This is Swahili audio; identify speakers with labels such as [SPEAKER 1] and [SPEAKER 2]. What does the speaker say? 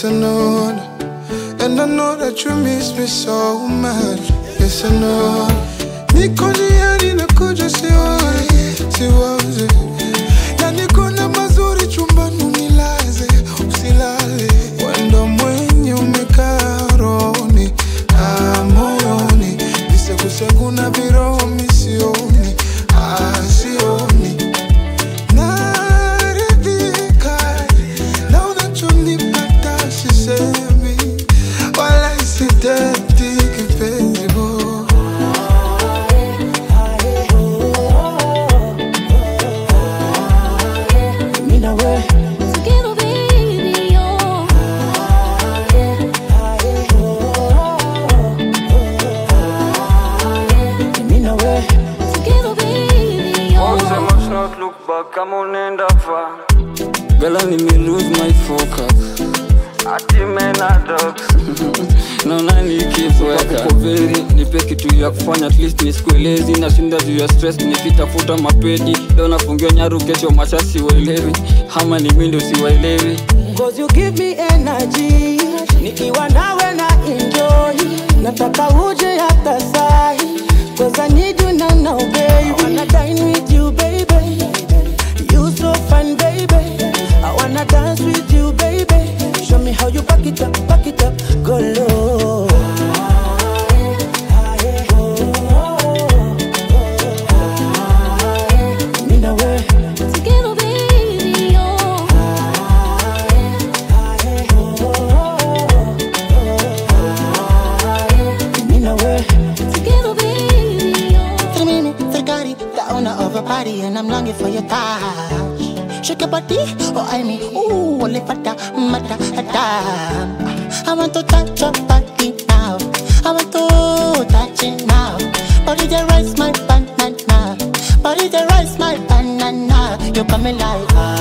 [SPEAKER 1] Yes, I know. And I know that you miss me so much. Yes, I know. Niko njiani nakuja siwaze. Na niko na mazuri chumbani unilaze. Usilale. Wendo mwenye umekaa rohoni. Moyoni. Visegu na viroho misioni. Sioni. Naridhika. Na unachonipata sisemi. Wala isiteti kipenzi bo.
[SPEAKER 2] Come on and over. Girl, I me lose my focus. Ati mena dogs. No nani keep working. Koveri, nipe kitu ya kufanya at least nisikuelezi. Nashinda juu ya stress nikitafuta mapedi. Leo nafungiwa nyaru kesho macha siwaelewi. Hama ni mimi ndo siwaelewi.
[SPEAKER 3] Cause you give me energy. Nikiwa nawe na enjoy. Nataka uje hata sai. Cause I need you now baby. I wanna dine with you baby. You so fun, baby. I wanna dance with you, baby. Show me how you back it up, go low.
[SPEAKER 4] Together, baby, oh. Together, baby, oh.
[SPEAKER 5] 3 minutes, Ferrari, the owner of a party, and I'm longing for your touch. Shake your body, oh I mean, ooh, only fata, mata, hata. I want to touch your body now. I want to touch it now. Body the rice, my banana. Body the rice, my banana. You coming like